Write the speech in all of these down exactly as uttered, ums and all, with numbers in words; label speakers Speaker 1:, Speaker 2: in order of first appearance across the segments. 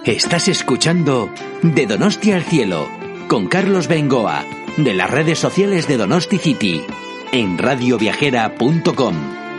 Speaker 1: Estás escuchando De Donosti al Cielo con Carlos Bengoa de las redes sociales de Donosti City en radio viajera punto com.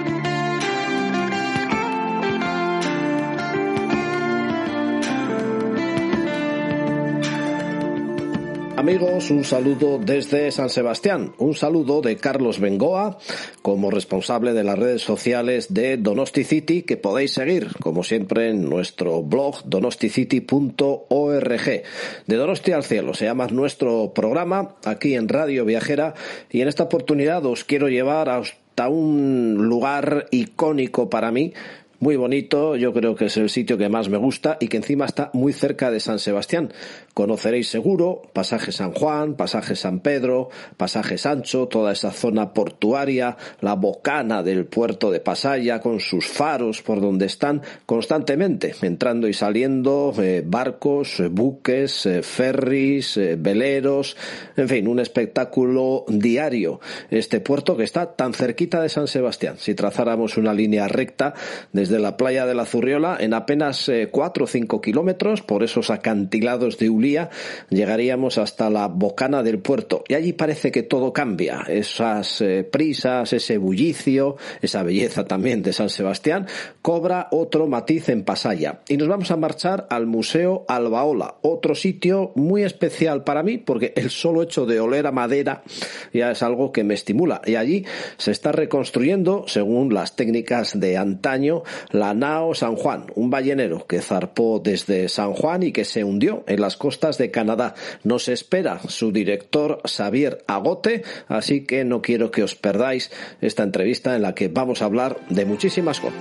Speaker 2: Amigos, un saludo desde San Sebastián, un saludo de Carlos Bengoa como responsable de las redes sociales de Donosti City, que podéis seguir como siempre en nuestro blog donosti city punto org. De Donosti al Cielo se llama nuestro programa aquí en Radio Viajera, y en esta oportunidad os quiero llevar hasta un lugar icónico para mí, muy bonito. Yo creo que es el sitio que más me gusta y que encima está muy cerca de San Sebastián. Conoceréis seguro Pasaje San Juan, Pasaje San Pedro, Pasaje Sancho, toda esa zona portuaria, la bocana del puerto de Pasaya con sus faros por donde están constantemente entrando y saliendo eh, barcos, eh, buques, eh, ferries, eh, veleros, en fin, un espectáculo diario. Este puerto que está tan cerquita de San Sebastián. Si trazáramos una línea recta desde la playa de la Zurriola, en apenas eh, cuatro o cinco kilómetros, por esos acantilados de Ulía, llegaríamos hasta la bocana del puerto. Y allí parece que todo cambia. Esas eh, prisas, ese bullicio, esa belleza también de San Sebastián, cobra otro matiz en Pasaya. Y nos vamos a marchar al Museo Albaola, otro sitio muy especial para mí, porque el solo hecho de oler a madera ya es algo que me estimula. Y allí se está reconstruyendo, según las técnicas de antaño, la nao San Juan, un ballenero que zarpó desde San Juan y que se hundió en las costas de Canadá. Nos espera su director Xavier Agote, así que no quiero que os perdáis esta entrevista en la que vamos a hablar de muchísimas cosas.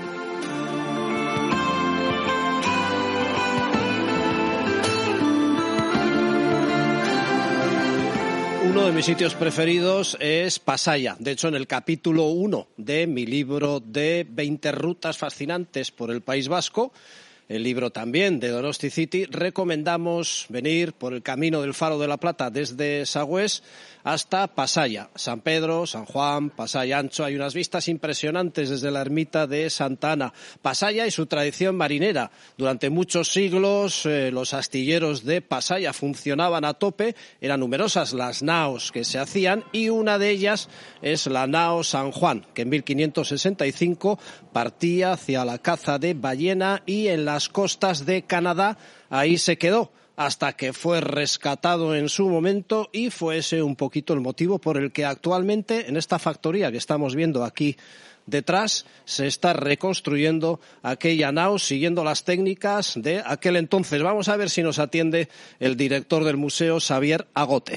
Speaker 2: Uno de mis sitios preferidos es Pasaya. De hecho, en el capítulo uno de mi libro de veinte rutas fascinantes por el País Vasco, el libro también de Donosti City, recomendamos venir por el camino del Faro de la Plata desde Sagüés hasta Pasaya, San Pedro, San Juan, Pasaya Ancho. Hay unas vistas impresionantes desde la ermita de Santa Ana. Pasaya y su tradición marinera. Durante muchos siglos eh, los astilleros de Pasaya funcionaban a tope. Eran numerosas las naos que se hacían y una de ellas es la nao San Juan, que en mil quinientos sesenta y cinco partía hacia la caza de ballena y en las costas de Canadá ahí se quedó, hasta que fue rescatado en su momento, y fue ese un poquito el motivo por el que actualmente en esta factoría que estamos viendo aquí detrás se está reconstruyendo aquella nao siguiendo las técnicas de aquel entonces. Vamos a ver si nos atiende el director del museo, Xavier Agote.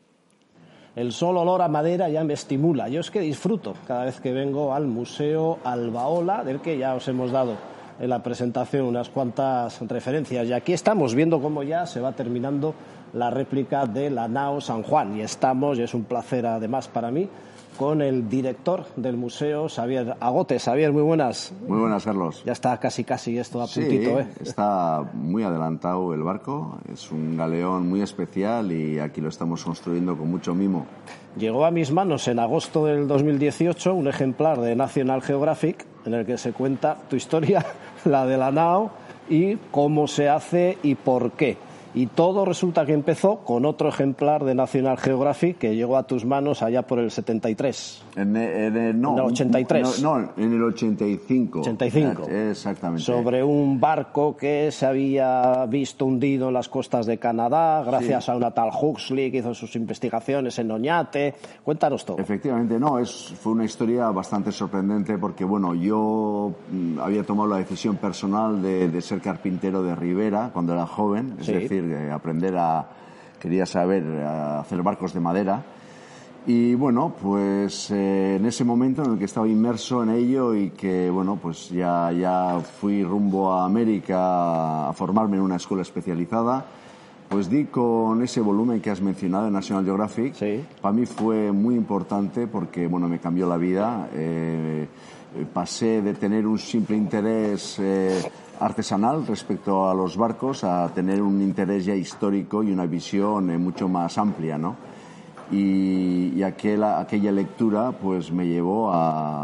Speaker 2: El solo olor a madera ya me estimula. Yo es que disfruto cada vez que vengo al Museo Albaola, del que ya os hemos dado en la presentación unas cuantas referencias, y aquí estamos viendo cómo ya se va terminando la réplica de la nao San Juan, y estamos, y es un placer además para mí, con el director del museo, Xavier Agote. Xavier, muy buenas.
Speaker 3: Muy buenas, Carlos.
Speaker 2: Ya está casi casi esto a
Speaker 3: sí,
Speaker 2: puntito, ¿eh?
Speaker 3: Está muy adelantado el barco, es un galeón muy especial y aquí lo estamos construyendo con mucho mimo.
Speaker 2: Llegó a mis manos en agosto del dos mil dieciocho un ejemplar de National Geographic en el que se cuenta tu historia, la de la nao, y cómo se hace y por qué. Y todo resulta que empezó con otro ejemplar de National Geographic que llegó a tus manos allá por el setenta y tres.
Speaker 3: En, en, en, no,
Speaker 2: no, ochenta y tres.
Speaker 3: No, no, en el ochenta y cinco.
Speaker 2: ochenta y cinco.
Speaker 3: Exactamente.
Speaker 2: Sobre un barco que se había visto hundido en las costas de Canadá gracias sí. a una tal Huxley que hizo sus investigaciones en Oñate. Cuéntanos todo.
Speaker 3: Efectivamente, no, es, fue una historia bastante sorprendente porque, bueno, yo mm, había tomado la decisión personal de, de ser carpintero de Ribera cuando era joven, es sí. decir, aprender a, quería saber a hacer barcos de madera, y bueno, pues eh, en ese momento en el que estaba inmerso en ello y que bueno, pues ya, ya fui rumbo a América a formarme en una escuela especializada, pues di con ese volumen que has mencionado en National Geographic.
Speaker 2: Sí.
Speaker 3: Para mí fue muy importante porque bueno, me cambió la vida. eh, pasé de tener un simple interés eh, artesanal respecto a los barcos a tener un interés ya histórico y una visión eh, mucho más amplia, ¿no? Y, y aquella, aquella lectura pues me llevó a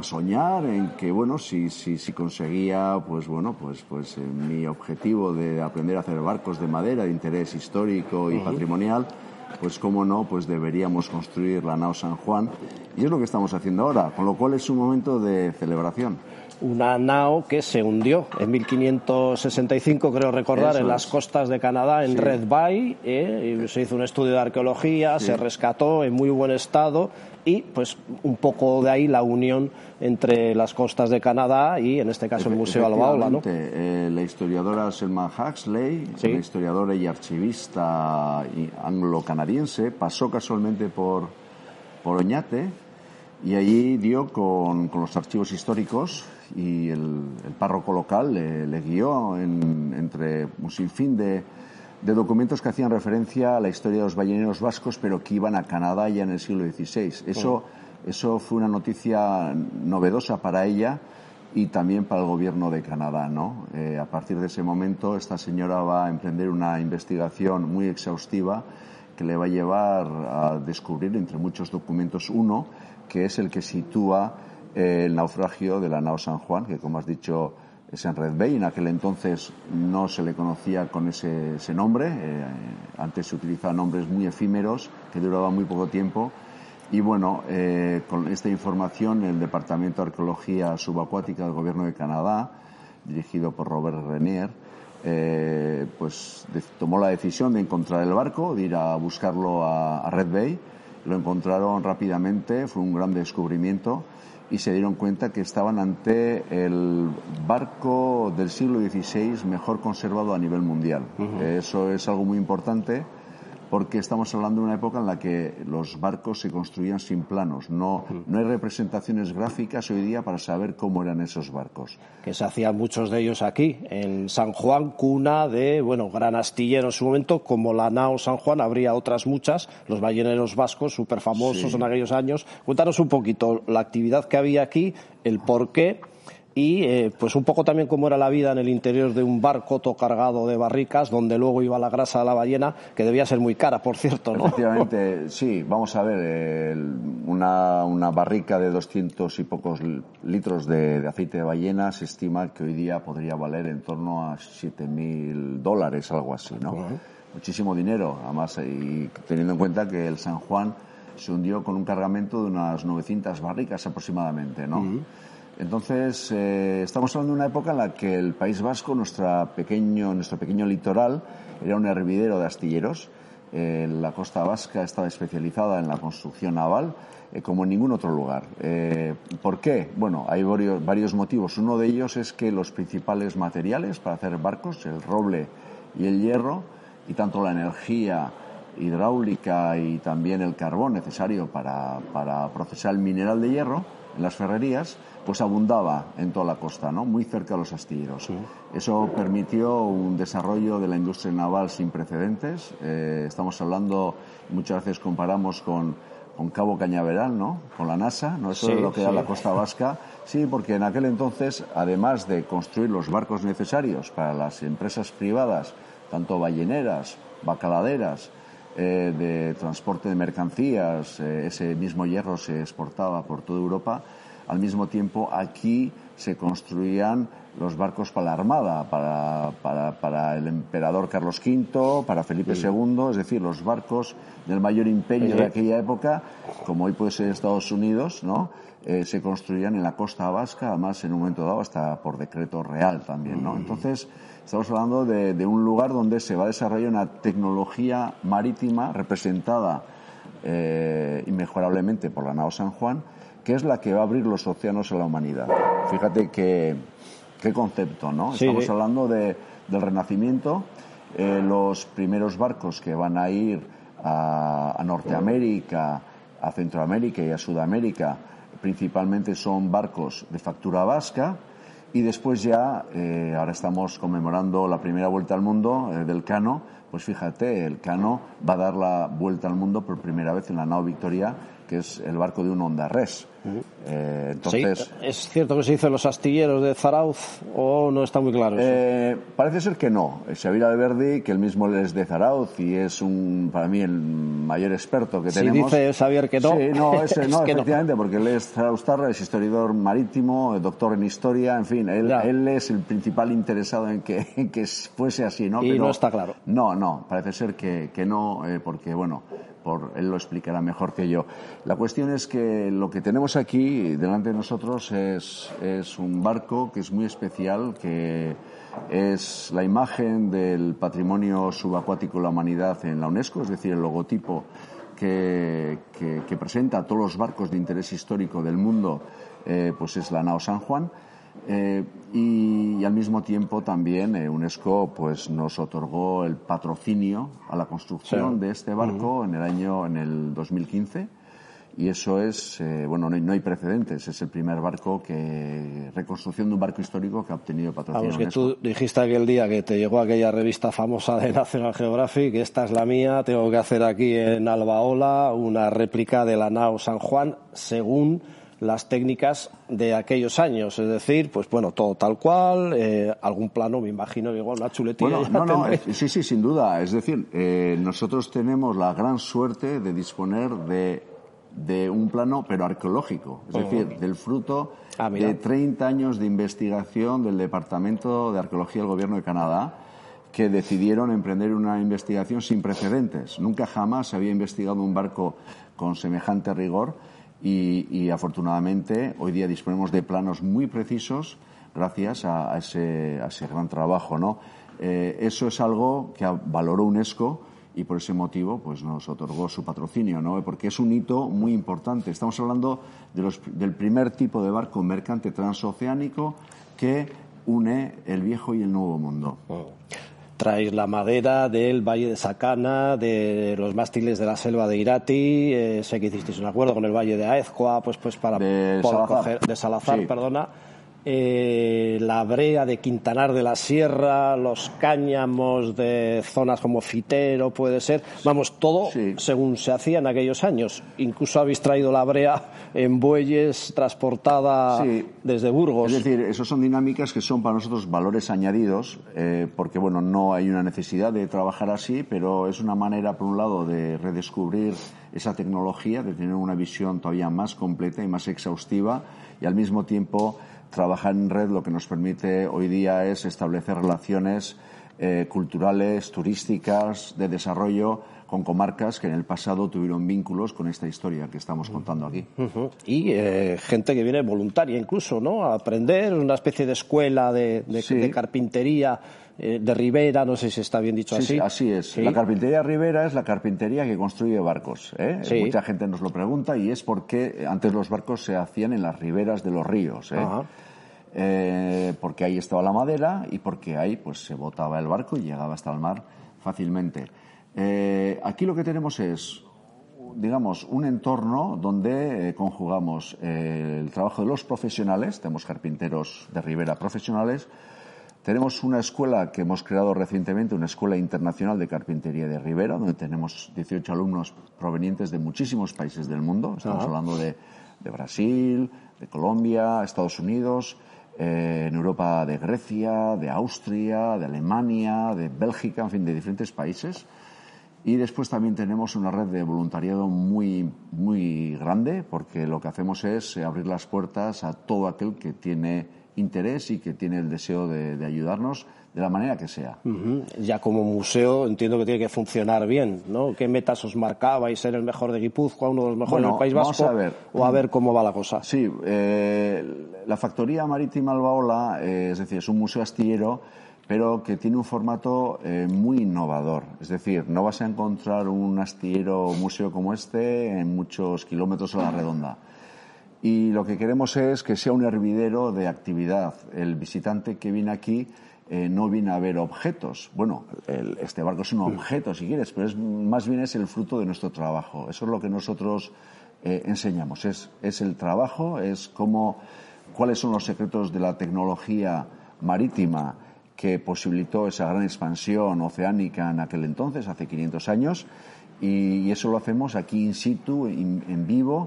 Speaker 3: a soñar en que, bueno, si, si, si conseguía, pues bueno, pues, pues eh, mi objetivo de aprender a hacer barcos de madera de interés histórico y uh-huh. patrimonial, pues cómo no, pues deberíamos construir la nao San Juan, y es lo que estamos haciendo ahora, con lo cual es un momento de celebración.
Speaker 2: Una nao que se hundió en mil quinientos sesenta y cinco, creo recordar, Eso en las es. costas de Canadá, en sí. Red Bay, eh, y se hizo un estudio de arqueología, sí. se rescató en muy buen estado, y pues un poco de ahí la unión entre las costas de Canadá y, en este caso, el Museo Albaola, ¿no?
Speaker 3: Eh, la historiadora Selma Huxley, sí. la historiadora y archivista anglo-canadiense, pasó casualmente por, por Oñate, y allí dio con, con los archivos históricos, y el, el párroco local le, le guió en, entre un sinfín de, de documentos que hacían referencia a la historia de los balleneros vascos, pero que iban a Canadá ya en el siglo dieciséis. Eso, sí. eso fue una noticia novedosa para ella y también para el gobierno de Canadá, ¿no? Eh, a partir de ese momento, esta señora va a emprender una investigación muy exhaustiva que le va a llevar a descubrir, entre muchos documentos, uno que es el que sitúa eh, el naufragio de la nao San Juan, que, como has dicho, es en Red Bay. En aquel entonces no se le conocía con ese, ese nombre. Eh, antes se utilizaban nombres muy efímeros que duraban muy poco tiempo. Y bueno, eh, con esta información, el Departamento de Arqueología Subacuática del Gobierno de Canadá, dirigido por Robert Renier, eh, pues de, tomó la decisión de encontrar el barco, de ir a buscarlo a, a Red Bay. Lo encontraron rápidamente, fue un gran descubrimiento, y se dieron cuenta que estaban ante el barco del siglo dieciséis mejor conservado a nivel mundial. Uh-huh. Eso es algo muy importante, porque estamos hablando de una época en la que los barcos se construían sin planos. No, uh-huh. no hay representaciones gráficas hoy día para saber cómo eran esos barcos.
Speaker 2: Que se hacían muchos de ellos aquí, en San Juan, cuna de, bueno, gran astillero en su momento, como la nao San Juan, habría otras muchas, los balleneros vascos, súper famosos sí. en aquellos años. Cuéntanos un poquito la actividad que había aquí, el porqué, y eh, pues un poco también cómo era la vida en el interior de un barco todo cargado de barricas, donde luego iba la grasa de la ballena, que debía ser muy cara, por cierto, ¿no?
Speaker 3: Efectivamente, sí. Vamos a ver, eh, una, una barrica de doscientos y pocos litros de, de aceite de ballena se estima que hoy día podría valer en torno a siete mil dólares, algo así, ¿no? Uh-huh. Muchísimo dinero, además, y teniendo en cuenta que el San Juan se hundió con un cargamento de unas novecientas barricas aproximadamente, ¿no? Uh-huh. Entonces, eh, estamos hablando de una época en la que el País Vasco, nuestra pequeño, nuestro pequeño litoral, era un hervidero de astilleros. Eh, la costa vasca estaba especializada en la construcción naval, eh, como en ningún otro lugar. Eh, ¿Por qué? Bueno, hay varios, varios motivos. Uno de ellos es que los principales materiales para hacer barcos, el roble y el hierro, y tanto la energía hidráulica y también el carbón necesario para, para procesar el mineral de hierro en las ferrerías, pues abundaba en toda la costa, ¿no? Muy cerca de los astilleros. Sí. Eso permitió un desarrollo de la industria naval sin precedentes. Eh, estamos hablando, muchas veces comparamos con, con Cabo Cañaveral, ¿no? Con la NASA, ¿no? Eso sí, es lo que sí. era la costa vasca. Sí, porque en aquel entonces, además de construir los barcos necesarios para las empresas privadas, tanto balleneras, bacaladeras, eh, de transporte de mercancías, eh, ese mismo hierro se exportaba por toda Europa. Al mismo tiempo, aquí se construían los barcos para la Armada, para, para, para el emperador Carlos quinto, para Felipe sí. segundo, es decir, los barcos del mayor imperio sí. de aquella época, como hoy puede ser Estados Unidos, ¿no? Eh, se construían en la costa vasca, además en un momento dado hasta por decreto real también, ¿no? Entonces, estamos hablando de, de un lugar donde se va a desarrollar una tecnología marítima representada eh, inmejorablemente por la nao San Juan, que es la que va a abrir los océanos a la humanidad. Fíjate qué, qué concepto, ¿no? Sí. Estamos hablando de, del Renacimiento, eh, los primeros barcos que van a ir a, a Norteamérica, a Centroamérica y a Sudamérica, principalmente son barcos de factura vasca, y después ya, eh, ahora estamos conmemorando la primera vuelta al mundo eh, del Cano, pues fíjate, el Cano va a dar la vuelta al mundo por primera vez en la nao Victoria, que es el barco de un Honda Res. Uh-huh. Eh, entonces,
Speaker 2: sí, ¿es cierto que se hizo en los astilleros de Zarauz o no está muy claro eso?
Speaker 3: Eh, parece ser que no. Xavier Alberdi, que él mismo es de Zarauz y es un, para mí, el mayor experto que
Speaker 2: si
Speaker 3: tenemos.
Speaker 2: Si dice Xavier que no.
Speaker 3: Sí, no, es,
Speaker 2: es
Speaker 3: no
Speaker 2: que
Speaker 3: efectivamente,
Speaker 2: no.
Speaker 3: porque él es zarauztarra, es historiador marítimo, doctor en historia, en fin, él, él es el principal interesado en que, en que fuese así, ¿no?
Speaker 2: Y
Speaker 3: Pero,
Speaker 2: no está claro.
Speaker 3: No, no, parece ser que, que no, eh, porque, bueno, por, él lo explicará mejor que yo. La cuestión es que lo que tenemos aquí delante de nosotros es, es un barco que es muy especial, que es la imagen del patrimonio subacuático de la humanidad en la UNESCO, es decir, el logotipo que, que, que presenta a todos los barcos de interés histórico del mundo, eh, pues es la nao San Juan. Eh, y, y al mismo tiempo también eh, UNESCO pues nos otorgó el patrocinio a la construcción sí. de este barco uh-huh. en el año en el dos mil quince y eso es eh, bueno no hay, no hay precedentes, es el primer barco que reconstrucción de un barco histórico que ha obtenido patrocinio.
Speaker 2: Vamos, que tú dijiste aquel día que te llegó aquella revista famosa de National Geographic, que esta es la mía, tengo que hacer aquí en Albaola una réplica de la nao San Juan según las técnicas de aquellos años, es decir, pues bueno, todo tal cual, eh, algún plano, me imagino que igual una chuletilla.
Speaker 3: Bueno, no, no, es, sí, sí, sin duda. Es decir, eh, nosotros tenemos la gran suerte de disponer de, de un plano, pero arqueológico, es uh-huh. decir, del fruto ah, de treinta años de investigación del Departamento de Arqueología del Gobierno de Canadá, que decidieron emprender una investigación sin precedentes. Nunca jamás se había investigado un barco con semejante rigor. Y, y afortunadamente hoy día disponemos de planos muy precisos gracias a, a, ese, a ese gran trabajo, ¿no? Eh, eso es algo que valoró UNESCO y por ese motivo pues nos otorgó su patrocinio, ¿no? Porque es un hito muy importante. Estamos hablando de los, del primer tipo de barco mercante transoceánico que une el viejo y el nuevo mundo.
Speaker 2: Oh. Traéis la madera del Valle de Sacana, de los mástiles de la selva de Irati, eh, sé que hicisteis un acuerdo con el Valle de Aezcoa, pues pues para
Speaker 3: de
Speaker 2: poder
Speaker 3: Salazar,
Speaker 2: coger, de Salazar
Speaker 3: sí.
Speaker 2: perdona, eh, la brea de Quintanar de la Sierra, los cáñamos de zonas como Fitero, puede ser, vamos, todo sí. según se hacía en aquellos años. Incluso habéis traído la brea en bueyes transportada sí. desde Burgos.
Speaker 3: Es decir, eso son dinámicas que son para nosotros valores añadidos, eh, porque bueno, no hay una necesidad de trabajar así, pero es una manera, por un lado, de redescubrir esa tecnología, de tener una visión todavía más completa y más exhaustiva, y al mismo tiempo trabajar en red lo que nos permite hoy día es establecer relaciones eh, culturales, turísticas, de desarrollo con comarcas que en el pasado tuvieron vínculos con esta historia que estamos contando aquí.
Speaker 2: Uh-huh. Y eh, gente que viene voluntaria incluso, ¿no? A aprender, una especie de escuela de, de, sí. de carpintería eh, de Ribera, no sé si está bien dicho
Speaker 3: sí,
Speaker 2: así.
Speaker 3: Sí, así es. ¿Sí? La carpintería Ribera es la carpintería que construye barcos, ¿eh? Sí. Mucha gente nos lo pregunta y es porque antes los barcos se hacían en las riberas de los ríos, ¿eh? Uh-huh. Eh, porque ahí estaba la madera y porque ahí pues se botaba el barco y llegaba hasta el mar fácilmente. Eh, aquí lo que tenemos es, digamos, un entorno donde eh, conjugamos eh, el trabajo de los profesionales, tenemos carpinteros de Ribera profesionales, tenemos una escuela que hemos creado recientemente, una escuela internacional de carpintería de Ribera, donde tenemos dieciocho alumnos provenientes de muchísimos países del mundo, estamos uh-huh. hablando de, de Brasil, de Colombia, Estados Unidos, eh, en Europa de Grecia, de Austria, de Alemania, de Bélgica, en fin, de diferentes países. Y después también tenemos una red de voluntariado muy, muy grande, porque lo que hacemos es abrir las puertas a todo aquel que tiene interés y que tiene el deseo de, de ayudarnos de la manera que sea.
Speaker 2: Uh-huh. Ya como museo entiendo que tiene que funcionar bien, ¿no? ¿Qué metas os marcabais? ¿Ser el mejor de Guipúzcoa, uno de los mejores
Speaker 3: bueno,
Speaker 2: del País Vasco?
Speaker 3: Vamos a ver.
Speaker 2: ¿O a ver cómo va la cosa?
Speaker 3: Sí, eh, la Factoría Marítima Albaola, eh, es decir, es un museo astillero, pero que tiene un formato eh, muy innovador. Es decir, no vas a encontrar un astillero o museo como este en muchos kilómetros a la redonda. Y lo que queremos es que sea un hervidero de actividad. El visitante que viene aquí eh, no viene a ver objetos. Bueno, el, este barco es un objeto, si quieres, pero es, más bien es el fruto de nuestro trabajo. Eso es lo que nosotros eh, enseñamos. Es, es el trabajo, es cómo, cuáles son los secretos de la tecnología marítima que posibilitó esa gran expansión oceánica en aquel entonces, hace quinientos años, y, y eso lo hacemos aquí in situ, in, en vivo,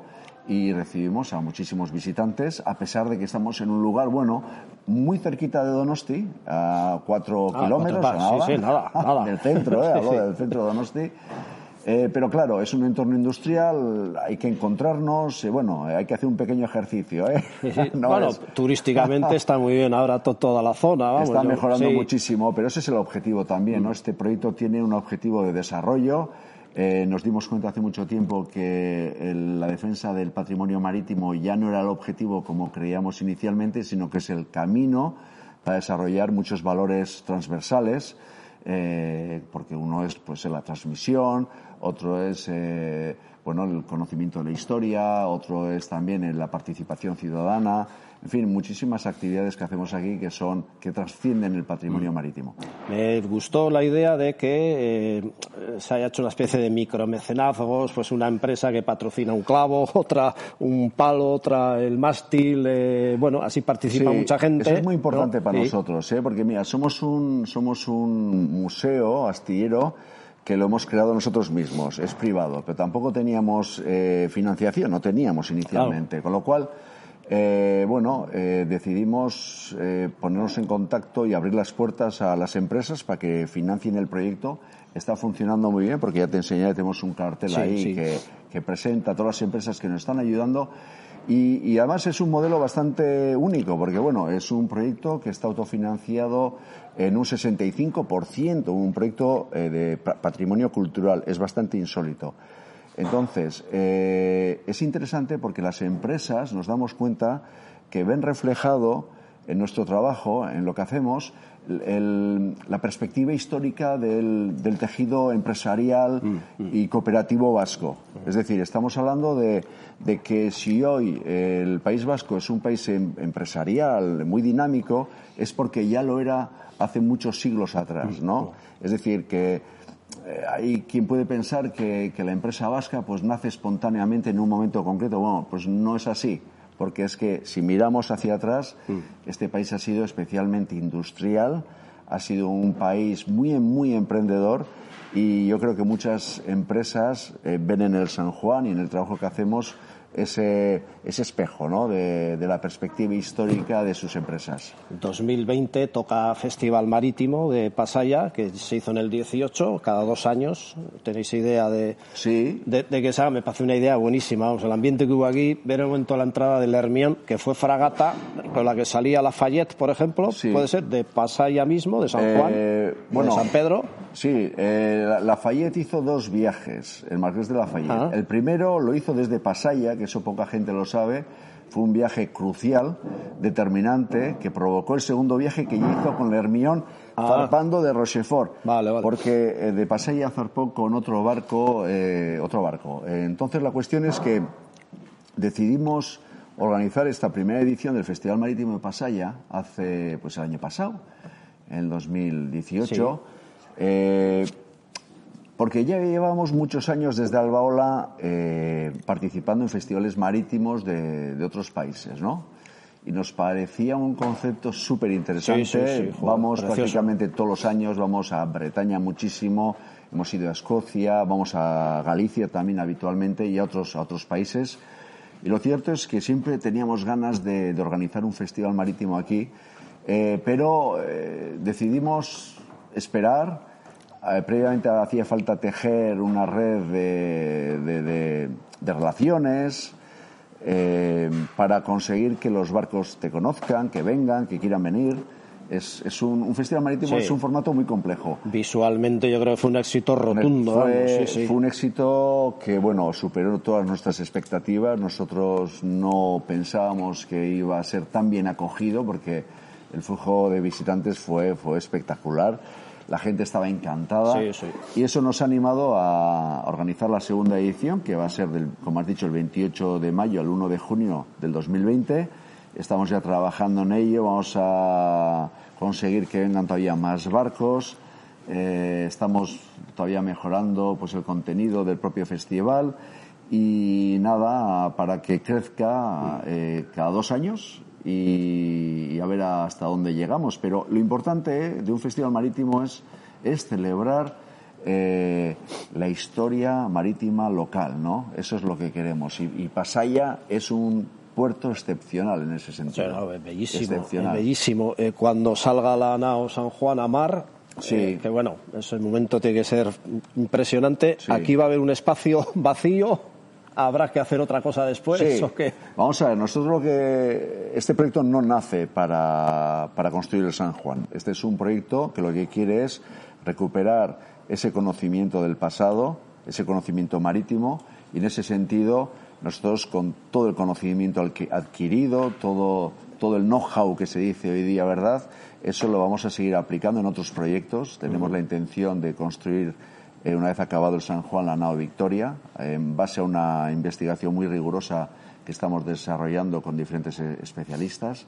Speaker 3: y recibimos a muchísimos visitantes, a pesar de que estamos en un lugar, bueno, muy cerquita de Donosti, a cuatro ah, kilómetros,
Speaker 2: cuatro,
Speaker 3: nada,
Speaker 2: sí, sí, nada, nada.
Speaker 3: del centro, ¿eh? Hablo del centro de Donosti. Eh, pero claro, es un entorno industrial, hay que encontrarnos, eh, bueno, hay que hacer un pequeño ejercicio. ¿eh?
Speaker 2: Sí, sí. No bueno, es... turísticamente está muy bien ahora to toda la zona. Vamos,
Speaker 3: está
Speaker 2: yo,
Speaker 3: mejorando
Speaker 2: sí.
Speaker 3: muchísimo, pero ese es el objetivo también, ¿no? Este proyecto tiene un objetivo de desarrollo. Eh, nos dimos cuenta hace mucho tiempo que el, la defensa del patrimonio marítimo ya no era el objetivo como creíamos inicialmente, sino que es el camino para desarrollar muchos valores transversales, eh, porque uno es pues la transmisión, otro es eh, bueno el conocimiento de la historia, otro es también en la participación ciudadana, en fin, muchísimas actividades que hacemos aquí que son que trascienden el patrimonio marítimo.
Speaker 2: Me gustó la idea de que eh, se haya hecho una especie de micromecenazgos, pues una empresa que patrocina un clavo, otra un palo, otra el mástil, eh, bueno, así participa
Speaker 3: sí,
Speaker 2: mucha gente.
Speaker 3: Eso es muy importante, ¿no? Para sí. nosotros, ¿eh? Porque mira, somos un somos un museo astillero que lo hemos creado nosotros mismos, es privado, pero tampoco teníamos eh, financiación, no teníamos inicialmente, claro. Con lo cual, eh, bueno, eh, decidimos eh, ponernos en contacto y abrir las puertas a las empresas para que financien el proyecto. Está funcionando muy bien porque ya te enseñé, tenemos un cartel sí, ahí sí. Que, que presenta a todas las empresas que nos están ayudando. Y, y además es un modelo bastante único porque, bueno, es un proyecto que está autofinanciado en un sesenta y cinco por ciento, un proyecto eh, de patrimonio cultural. Es bastante insólito. Entonces, eh, es interesante porque las empresas nos damos cuenta que ven reflejado en nuestro trabajo, en lo que hacemos, el, la perspectiva histórica del, del tejido empresarial mm, mm. y cooperativo vasco. Es decir, estamos hablando de, de que si hoy el País Vasco es un país em, empresarial muy dinámico, es porque ya lo era hace muchos siglos atrás, ¿no? Es decir, que eh, hay quien puede pensar que, que la empresa vasca pues nace espontáneamente en un momento concreto. Bueno, pues no es así. Porque es que si miramos hacia atrás, mm. este país ha sido especialmente industrial, ha sido un país muy, muy emprendedor y yo creo que muchas empresas eh, ven en el San Juan y en el trabajo que hacemos ese, ese espejo, ¿no? de, de la perspectiva histórica de sus empresas.
Speaker 2: dos mil veinte toca Festival Marítimo de Pasaia, que se hizo en el dieciocho, cada dos años. ¿Tenéis idea de,
Speaker 3: sí.
Speaker 2: de, de que se haga? Me parece una idea buenísima. Vamos, el ambiente que hubo aquí, ver un momento la entrada del Hermión, que fue fragata con la que salía Lafayette, por ejemplo, sí. Puede ser de Pasaia mismo, de San Juan,
Speaker 3: eh, bueno,
Speaker 2: de San Pedro.
Speaker 3: Sí, eh, Lafayette hizo dos viajes, el Marqués de Lafayette. Ah. El primero lo hizo desde Pasaia, que eso poca gente lo sabe. Fue un viaje crucial, determinante, que provocó el segundo viaje que ya hizo con el Hermión, ah. zarpando de Rochefort.
Speaker 2: Vale, vale.
Speaker 3: Porque eh, de Pasaia zarpó con otro barco, eh, otro barco. Eh, entonces la cuestión es que decidimos organizar esta primera edición del Festival Marítimo de Pasaia hace, pues el año pasado, en el dos mil dieciocho. Sí. Eh, porque ya llevamos muchos años desde Albaola eh, participando en festivales marítimos de, de otros países, ¿no? Y nos parecía un concepto súper interesante.
Speaker 2: Sí, sí, sí, joder,
Speaker 3: vamos
Speaker 2: precioso.
Speaker 3: Prácticamente todos los años, vamos a Bretaña muchísimo, hemos ido a Escocia, vamos a Galicia también habitualmente y a otros, a otros países. Y lo cierto es que siempre teníamos ganas de, de organizar un festival marítimo aquí, eh, pero eh, decidimos esperar. Eh, previamente hacía falta tejer una red de, de, de, de relaciones eh, para conseguir que los barcos te conozcan, que vengan, que quieran venir. Es, es un, un festival marítimo, sí. Es un formato muy complejo.
Speaker 2: Visualmente yo creo que fue un éxito rotundo.
Speaker 3: Fue,
Speaker 2: vamos, sí, sí.
Speaker 3: fue un éxito que, bueno, superó todas nuestras expectativas. Nosotros no pensábamos que iba a ser tan bien acogido porque el flujo de visitantes fue, fue espectacular. La gente estaba encantada,
Speaker 2: sí, sí.
Speaker 3: Y eso nos ha animado a organizar la segunda edición, que va a ser, del, como has dicho, el veintiocho de mayo al uno de junio del dos mil veinte. Estamos ya trabajando en ello, vamos a conseguir que vengan todavía más barcos. Eh, estamos todavía mejorando pues el contenido del propio festival y nada, para que crezca eh, cada dos años. Y, y a ver hasta dónde llegamos. Pero lo importante de un festival marítimo es, es celebrar eh, la historia marítima local, ¿no? Eso es lo que queremos. Y, y Pasaia es un puerto excepcional en ese sentido.
Speaker 2: Sí, no, es bellísimo, es bellísimo. Eh, cuando salga la nao San Juan a mar, sí. eh, que bueno, ese momento tiene que ser impresionante. Sí. Aquí va a haber un espacio vacío. ¿Habrá que hacer otra cosa después?
Speaker 3: Sí.
Speaker 2: ¿O qué?
Speaker 3: Vamos a ver, nosotros lo que... Este proyecto no nace para, para construir el San Juan. Este es un proyecto que lo que quiere es recuperar ese conocimiento del pasado, ese conocimiento marítimo, y en ese sentido nosotros con todo el conocimiento adquirido, todo, todo el know-how que se dice hoy día, ¿verdad?, eso lo vamos a seguir aplicando en otros proyectos. Tenemos uh-huh. la intención de construir, eh, una vez acabado el San Juan, la nao Victoria, en base a una investigación muy rigurosa que estamos desarrollando con diferentes especialistas.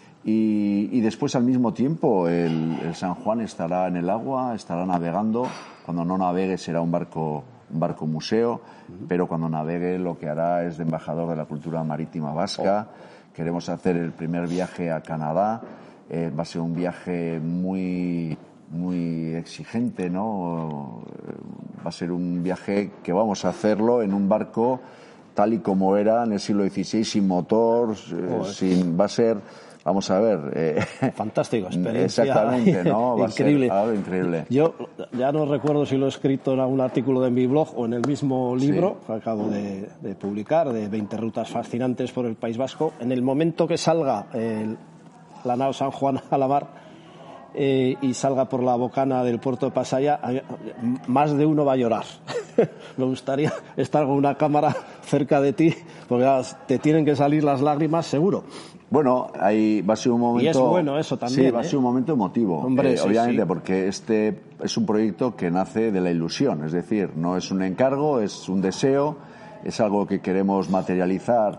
Speaker 3: Y, y después, al mismo tiempo, el, el San Juan estará en el agua, estará navegando. Cuando no navegue será un barco, un barco museo, uh-huh. pero cuando navegue lo que hará es de embajador de la cultura marítima vasca. Oh. Queremos hacer el primer viaje a Canadá. Eh, va a ser un viaje muy, muy exigente, ¿no? Va a ser un viaje que vamos a hacerlo en un barco tal y como era en el siglo dieciséis, sin motor, oh, sin, va a ser... Vamos a ver. Eh,
Speaker 2: Fantástico, experiencia.
Speaker 3: Exactamente, ¿no? Va
Speaker 2: increíble.
Speaker 3: A ser algo increíble.
Speaker 2: Yo ya no recuerdo si lo he escrito en algún artículo de mi blog o en el mismo libro sí. que acabo de, de publicar, de veinte rutas fascinantes por el País Vasco. En el momento que salga el, la nao San Juan a la mar eh, y salga por la bocana del puerto de Pasaia, más de uno va a llorar. Me gustaría estar con una cámara cerca de ti, porque te tienen que salir las lágrimas seguro.
Speaker 3: Bueno, ahí va a ser un momento...
Speaker 2: Y es bueno eso también.
Speaker 3: Sí, va
Speaker 2: ¿eh?
Speaker 3: a ser un momento emotivo.
Speaker 2: Hombre,
Speaker 3: eh,
Speaker 2: sí,
Speaker 3: obviamente,
Speaker 2: sí.
Speaker 3: porque este es un proyecto que nace de la ilusión. Es decir, no es un encargo, es un deseo, es algo que queremos materializar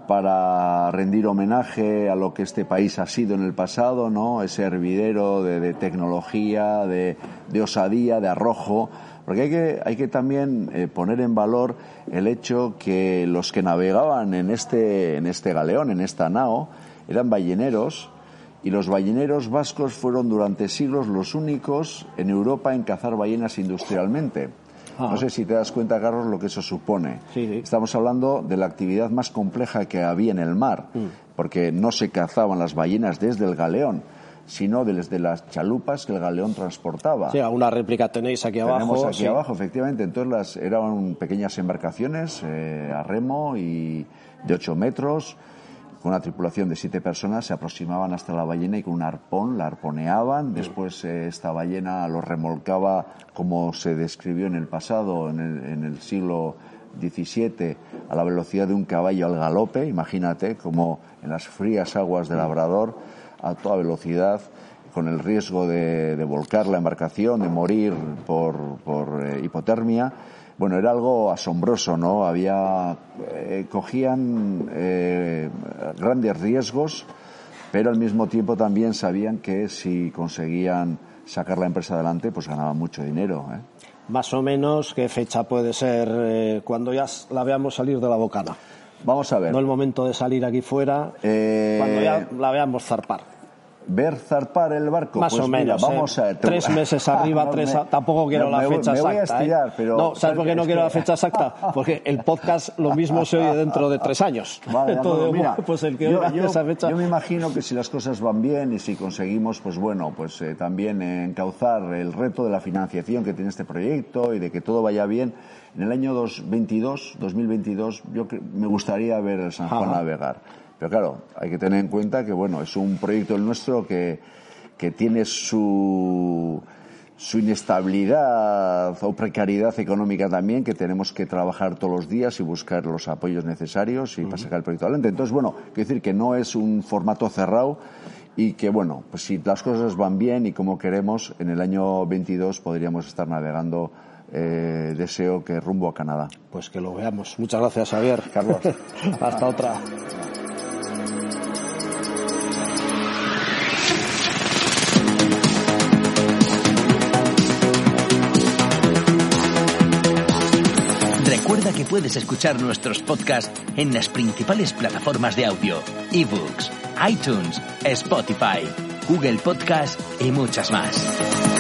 Speaker 3: para rendir homenaje a lo que este país ha sido en el pasado, ¿no? Ese hervidero de, de tecnología, de, de osadía, de arrojo. Porque hay que, hay que también eh, poner en valor el hecho que los que navegaban en este, en este galeón, en esta nao, eran balleneros, y los balleneros vascos fueron durante siglos los únicos en Europa en cazar ballenas industrialmente. Ah. No sé si te das cuenta, Carlos, lo que eso supone.
Speaker 2: Sí, sí.
Speaker 3: Estamos hablando de la actividad más compleja que había en el mar, mm. porque no se cazaban las ballenas desde el galeón, sino desde las chalupas que el galeón transportaba.
Speaker 2: Sí, una réplica tenéis aquí abajo.
Speaker 3: Tenemos aquí
Speaker 2: sí.
Speaker 3: abajo, efectivamente. Entonces las, eran pequeñas embarcaciones eh, a remo y de ocho metros, con una tripulación de siete personas, se aproximaban hasta la ballena y con un arpón la arponeaban. Después eh, esta ballena los remolcaba, como se describió en el pasado, en el, en el siglo diecisiete, a la velocidad de un caballo al galope. Imagínate, como en las frías aguas de Labrador, a toda velocidad, con el riesgo de, de volcar la embarcación, de morir por, por eh, hipotermia. Bueno, era algo asombroso, ¿no? Había, eh, cogían eh, grandes riesgos, pero al mismo tiempo también sabían que si conseguían sacar la empresa adelante, pues ganaban mucho dinero, ¿eh?
Speaker 2: Más o menos, ¿qué fecha puede ser eh, cuando ya la veamos salir de la bocana?
Speaker 3: Vamos a ver.
Speaker 2: No el momento de salir aquí fuera,
Speaker 3: eh...
Speaker 2: cuando ya la veamos zarpar.
Speaker 3: ¿Ver zarpar el barco?
Speaker 2: Más
Speaker 3: pues
Speaker 2: o menos.
Speaker 3: Mira, vamos
Speaker 2: eh,
Speaker 3: a ver.
Speaker 2: Tres meses arriba, no, tres. A... Tampoco quiero
Speaker 3: no,
Speaker 2: la
Speaker 3: me,
Speaker 2: fecha
Speaker 3: me voy
Speaker 2: exacta.
Speaker 3: A estirar,
Speaker 2: ¿eh?
Speaker 3: pero...
Speaker 2: No, ¿sabes por qué no quiero la fecha exacta? Porque el podcast lo mismo se oye dentro de tres años.
Speaker 3: Vale, entonces, mira,
Speaker 2: pues el que
Speaker 3: yo,
Speaker 2: oiga
Speaker 3: yo,
Speaker 2: esa fecha...
Speaker 3: yo me imagino que si las cosas van bien y si conseguimos, pues bueno, pues eh, también eh, encauzar el reto de la financiación que tiene este proyecto y de que todo vaya bien. En el año dos mil veintidós, yo me gustaría ver el San Juan Ajá. navegar. Pero claro, hay que tener en cuenta que, bueno, es un proyecto el nuestro que, que tiene su, su inestabilidad o precariedad económica también, que tenemos que trabajar todos los días y buscar los apoyos necesarios y uh-huh. para sacar el proyecto adelante. Entonces, bueno, quiero decir que no es un formato cerrado y que, bueno, pues si las cosas van bien y como queremos, en el año veintidós podríamos estar navegando, eh, deseo que rumbo a Canadá.
Speaker 2: Pues que lo veamos. Muchas gracias, Javier.
Speaker 3: Carlos.
Speaker 2: Hasta otra.
Speaker 1: Recuerda que puedes escuchar nuestros podcasts en las principales plataformas de audio: eBooks, iTunes, Spotify, Google Podcast y muchas más.